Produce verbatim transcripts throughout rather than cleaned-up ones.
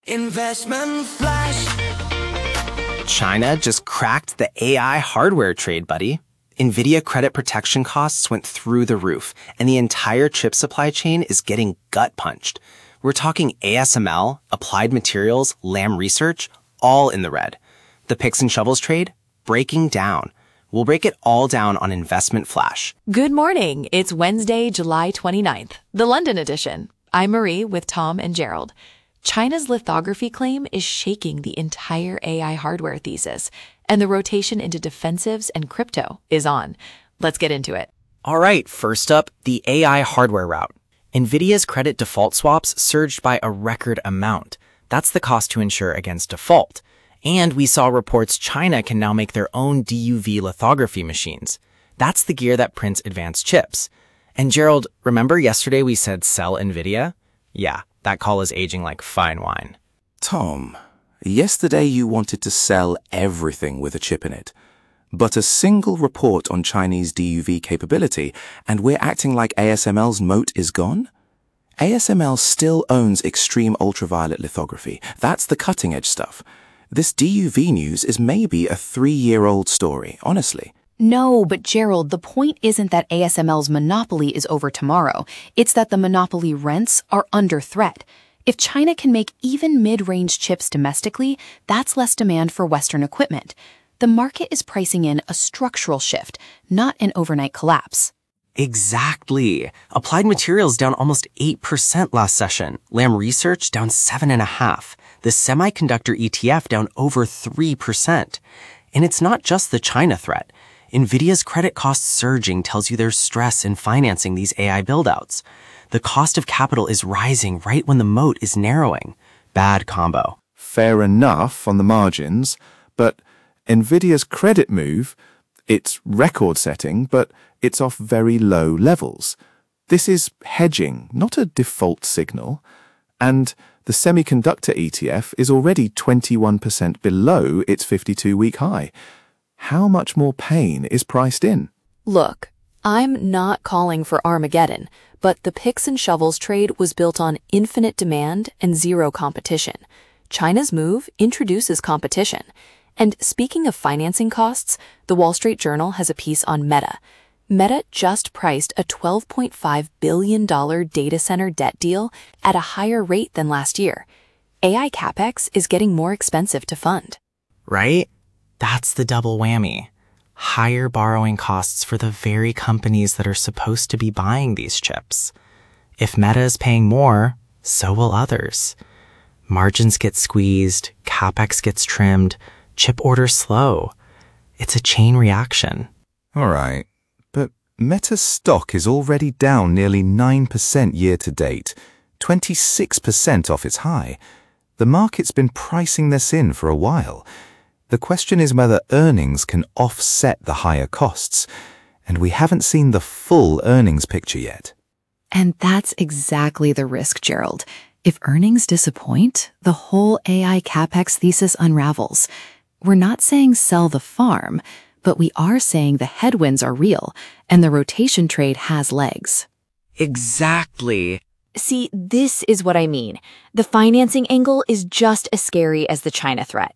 Investment Flash. China just cracked the A I hardware trade, buddy. NVIDIA credit protection costs went through the roof, and the entire chip supply chain is getting gut-punched. We're talking A S M L, Applied Materials, Lam Research, all in the red. The picks and shovels trade, breaking down. We'll break it all down on Investment Flash. Good morning. It's Wednesday, July twenty-ninth, the London edition. I'm Marie with Tom and Gerald. China's lithography claim is shaking the entire A I hardware thesis, and the rotation into defensives and crypto is on. Let's get into it. All right, first up, the A I hardware route. NVIDIA's credit default swaps surged by a record amount. That's the cost to insure against default. And we saw reports China can now make their own D U V lithography machines. That's the gear that prints advanced chips. And Gerald, remember yesterday we said sell NVIDIA? Yeah, that call is aging like fine wine. Tom, yesterday you wanted to sell everything with a chip in it. But a single report on Chinese D U V capability, and we're acting like A S M L's moat is gone? A S M L still owns extreme ultraviolet lithography. That's the cutting-edge stuff. This D U V news is maybe a three-year-old story, honestly. No, but Gerald, the point isn't that A S M L's monopoly is over tomorrow. It's that the monopoly rents are under threat. If China can make even mid-range chips domestically, that's less demand for Western equipment. The market is pricing in a structural shift, not an overnight collapse. Exactly. Applied Materials down almost eight percent last session. Lam Research down seven point five. The semiconductor E T F down over three percent. And it's not just the China threat. NVIDIA's credit costs surging tells you there's stress in financing these A I buildouts. The cost of capital is rising right when the moat is narrowing. Bad combo. Fair enough on the margins, but NVIDIA's credit move, it's record-setting, but it's off very low levels. This is hedging, not a default signal. And the semiconductor E T F is already twenty-one percent below its fifty-two-week high. How much more pain is priced in? Look, I'm not calling for Armageddon, but the picks and shovels trade was built on infinite demand and zero competition. China's move introduces competition. And speaking of financing costs, the Wall Street Journal has a piece on Meta. Meta just priced a twelve point five billion dollars data center debt deal at a higher rate than last year. A I CapEx is getting more expensive to fund. Right? That's the double whammy. Higher borrowing costs for the very companies that are supposed to be buying these chips. If Meta is paying more, so will others. Margins get squeezed, CapEx gets trimmed, chip orders slow. It's a chain reaction. All right, but Meta's stock is already down nearly nine percent year to date, twenty-six percent off its high. The market's been pricing this in for a while. The question is whether earnings can offset the higher costs, and we haven't seen the full earnings picture yet. And that's exactly the risk, Gerald. If earnings disappoint, the whole A I CapEx thesis unravels. We're not saying sell the farm, but we are saying the headwinds are real, and the rotation trade has legs. Exactly. See, this is what I mean. The financing angle is just as scary as the China threat.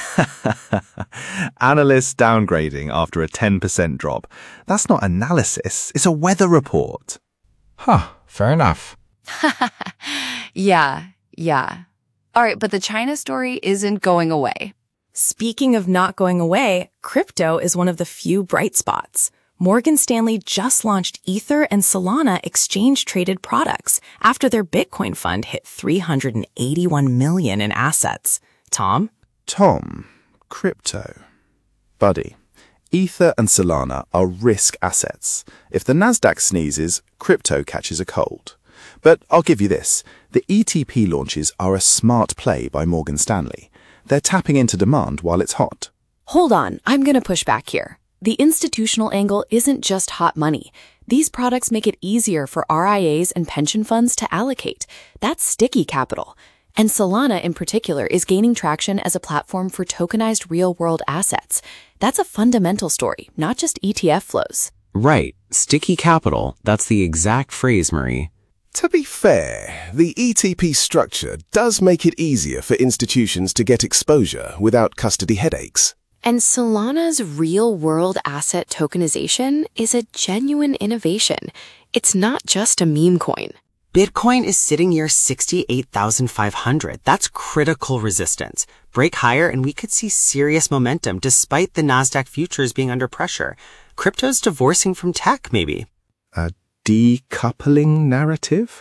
Analysts downgrading after a ten percent drop. That's not analysis, it's a weather report. Huh, fair enough. Yeah, yeah. All right, but the China story isn't going away. Speaking of not going away, crypto is one of the few bright spots. Morgan Stanley just launched Ether and Solana exchange-traded products after their Bitcoin fund hit three hundred eighty-one million dollars in assets. Tom? Tom, crypto. Buddy, Ether and Solana are risk assets. If the Nasdaq sneezes, crypto catches a cold. But I'll give you this. The E T P launches are a smart play by Morgan Stanley. They're tapping into demand while it's hot. Hold on, I'm going to push back here. The institutional angle isn't just hot money. These products make it easier for R I As and pension funds to allocate. That's sticky capital. And Solana in particular is gaining traction as a platform for tokenized real-world assets. That's a fundamental story, not just E T F flows. Right. Sticky capital. That's the exact phrase, Marie. To be fair, the E T P structure does make it easier for institutions to get exposure without custody headaches. And Solana's real-world asset tokenization is a genuine innovation. It's not just a meme coin. Bitcoin is sitting near sixty-eight thousand five hundred. That's critical resistance. Break higher and we could see serious momentum despite the Nasdaq futures being under pressure. Crypto's divorcing from tech, maybe. A decoupling narrative?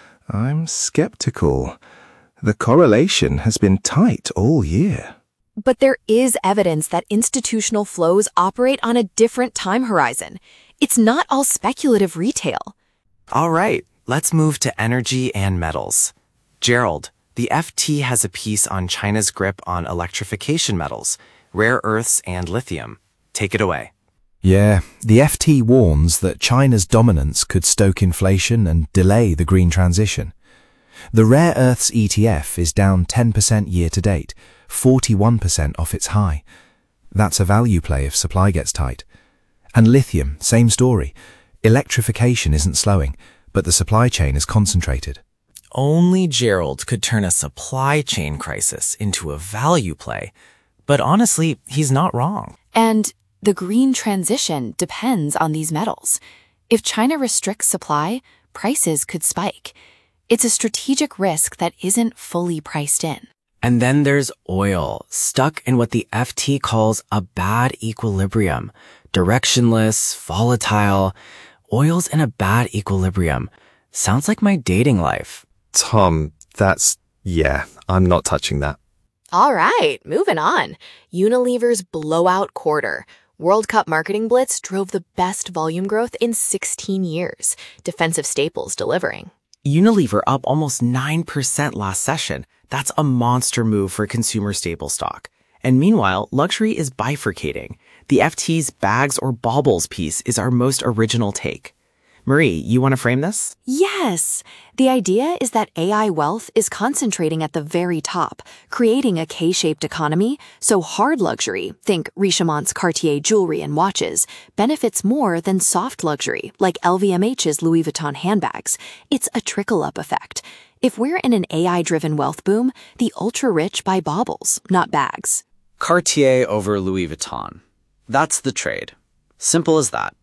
I'm skeptical. The correlation has been tight all year. But there is evidence that institutional flows operate on a different time horizon. It's not all speculative retail. All right, let's move to energy and metals. Gerald, the F T has a piece on China's grip on electrification metals, rare earths, and lithium. Take it away. Yeah, the F T warns that China's dominance could stoke inflation and delay the green transition. The rare earths E T F is down ten percent year to date, forty-one percent off its high. That's a value play if supply gets tight. And lithium, same story. Electrification isn't slowing, but the supply chain is concentrated. Only Gerald could turn a supply chain crisis into a value play. But honestly, he's not wrong. And the green transition depends on these metals. If China restricts supply, prices could spike. It's a strategic risk that isn't fully priced in. And then there's oil, stuck in what the F T calls a bad equilibrium. Directionless, volatile. Oil's in a bad equilibrium. Sounds like my dating life. Tom, that's... yeah, I'm not touching that. All right, moving on. Unilever's blowout quarter. World Cup marketing blitz drove the best volume growth in sixteen years. Defensive staples delivering. Unilever up almost nine percent last session. That's a monster move for consumer staple stock. And meanwhile, luxury is bifurcating. The F T's bags or baubles piece is our most original take. Marie, you want to frame this? Yes. The idea is that A I wealth is concentrating at the very top, creating a K-shaped economy, so hard luxury, think Richemont's Cartier jewelry and watches, benefits more than soft luxury, like L V M H's Louis Vuitton handbags. It's a trickle-up effect. If we're in an A I-driven wealth boom, the ultra-rich buy baubles, not bags. Cartier over Louis Vuitton. That's the trade. Simple as that.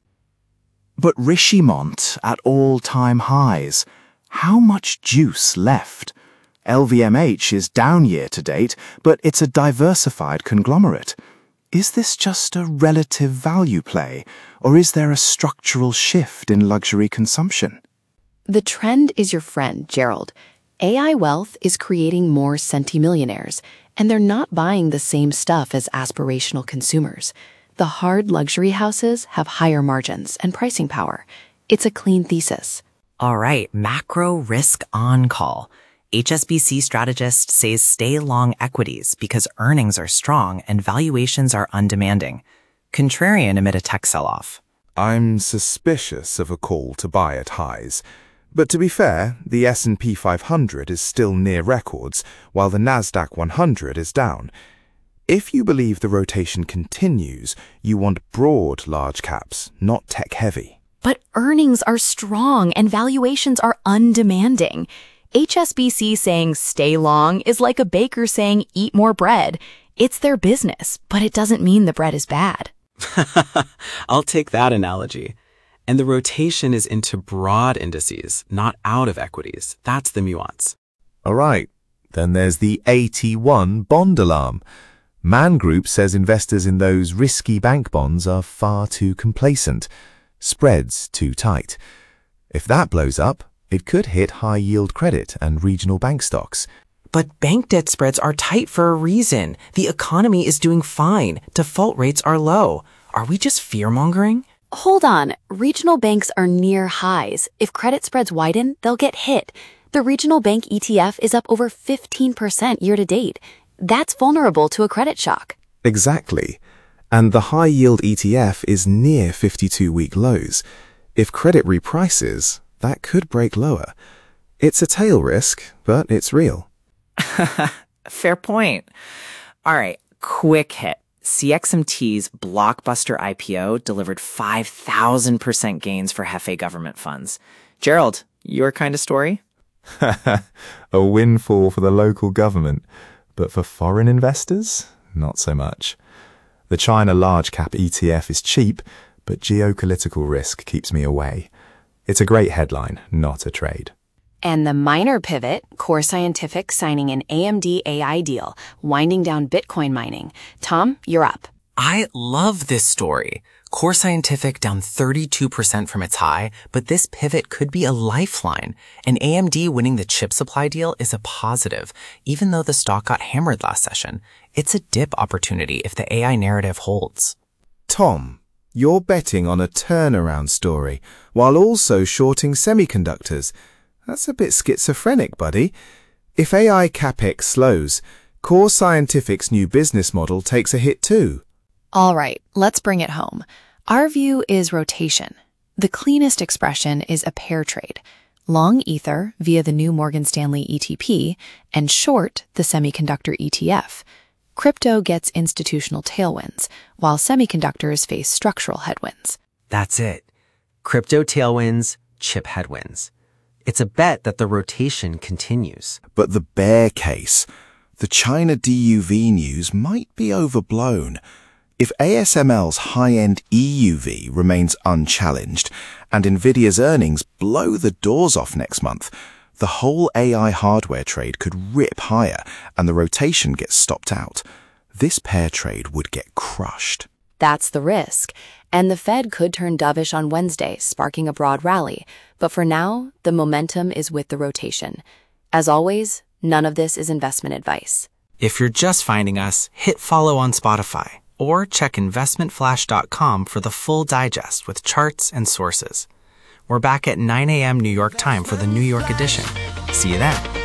But Richemont at all-time highs. How much juice left? L V M H is down year to date, but it's a diversified conglomerate. Is this just a relative value play, or is there a structural shift in luxury consumption? The trend is your friend, Gerald. A I wealth is creating more centimillionaires, and they're not buying the same stuff as aspirational consumers. The hard luxury houses have higher margins and pricing power. It's a clean thesis. All right, macro risk on call. H S B C strategist says stay long equities because earnings are strong and valuations are undemanding. Contrarian amid a tech sell-off. I'm suspicious of a call to buy at highs. But to be fair, the S and P five hundred is still near records, while the Nasdaq one hundred is down. If you believe the rotation continues, you want broad large caps, not tech-heavy. But earnings are strong and valuations are undemanding. H S B C saying stay long is like a baker saying eat more bread. It's their business, but it doesn't mean the bread is bad. I'll take that analogy. And the rotation is into broad indices, not out of equities. That's the nuance. All right. Then there's the A T one bond alarm. Man Group says investors in those risky bank bonds are far too complacent, spreads too tight. If that blows up, it could hit high-yield credit and regional bank stocks. But bank debt spreads are tight for a reason. The economy is doing fine. Default rates are low. Are we just fear-mongering? Hold on. Regional banks are near highs. If credit spreads widen, they'll get hit. The regional bank E T F is up over fifteen percent year to date. That's vulnerable to a credit shock. Exactly. And the high-yield E T F is near fifty-two week lows. If credit reprices, that could break lower. It's a tail risk, but it's real. Fair point. All right, quick hit. C X M T's blockbuster I P O delivered five thousand percent gains for Hefei government funds. Gerald, Your kind of story? A windfall for the local government, but for foreign investors, not so much. The China large cap E T F is cheap, but geopolitical risk keeps me away. It's a great headline, not a trade. And the minor pivot, Core Scientific signing an A M D A I deal, winding down Bitcoin mining. Tom, you're up. I love this story. Core Scientific down thirty-two percent from its high, but this pivot could be a lifeline. And A M D winning the chip supply deal is a positive, even though the stock got hammered last session. It's a dip opportunity if the A I narrative holds. Tom, you're betting on a turnaround story while also shorting semiconductors. That's a bit schizophrenic, buddy. If A I capex slows, Core Scientific's new business model takes a hit too. All right, let's bring it home. Our view is rotation. The cleanest expression is a pair trade. Long Ether via the new Morgan Stanley E T P and short the semiconductor E T F. Crypto gets institutional tailwinds, while semiconductors face structural headwinds. That's it. Crypto tailwinds, chip headwinds. It's a bet that the rotation continues. But the bear case, the China D U V news might be overblown. If A S M L's high-end E U V remains unchallenged and Nvidia's earnings blow the doors off next month, the whole A I hardware trade could rip higher and the rotation gets stopped out. This pair trade would get crushed. That's the risk. And the Fed could turn dovish on Wednesday, sparking a broad rally. But for now, the momentum is with the rotation. As always, none of this is investment advice. If you're just finding us, hit follow on Spotify or check investment flash dot com for the full digest with charts and sources. We're back at nine a.m. New York time for the New York edition. See you then.